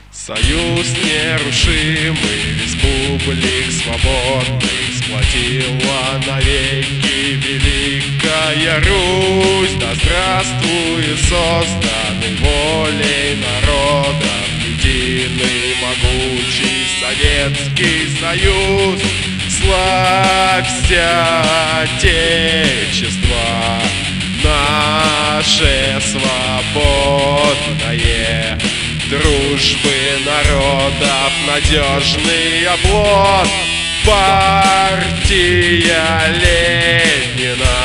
Союз нерушимый, республик свободных сплотила навеки великая Русь. Да здравствует созданный волей народов единый могучий Советский Союз. Славься, Отечество наше свободное, дружбы народов надежный оплот. Партия Ленина,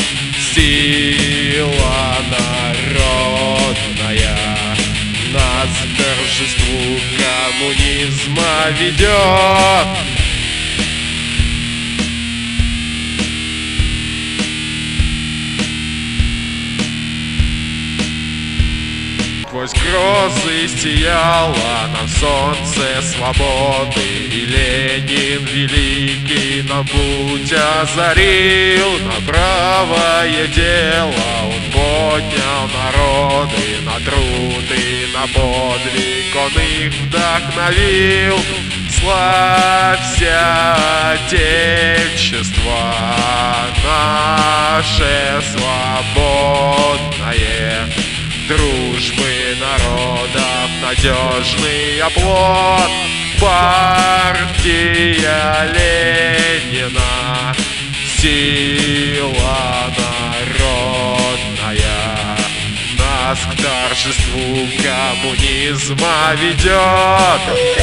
сила народная, нас к торжеству коммунизма ведет. Сквозь грозы сияло нам солнце свободы, и Ленин великий нам путь озарил. На правое дело он поднял народы, на труд и на подвиг он их вдохновил. Славься, Отечество наше свободное, дружбы народов надежный оплот. Партия Ленина, сила народная, нас к торжеству коммунизма ведет.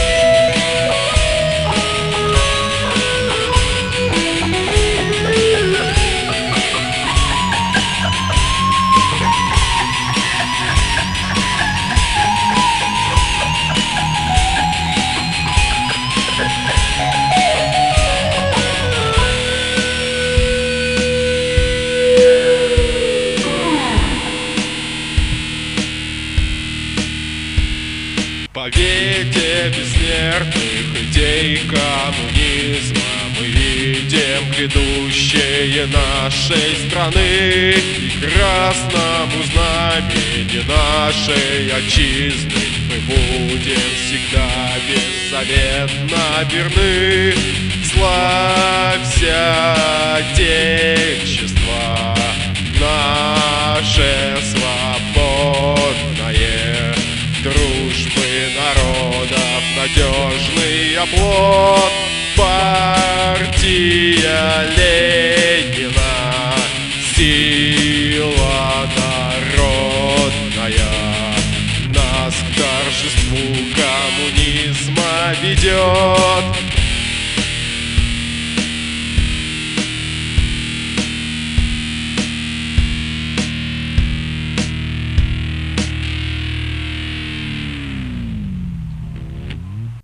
По вете бессмертных идей коммунизма мы видим грядущее нашей страны, и красному знамени нашей отчизны мы будем всегда беззаветно верны. Славься, Отечество наше свободное, дружбы народов надежный оплот. Партия Ленина, сила народная, нас к торжеству коммунизма ведет.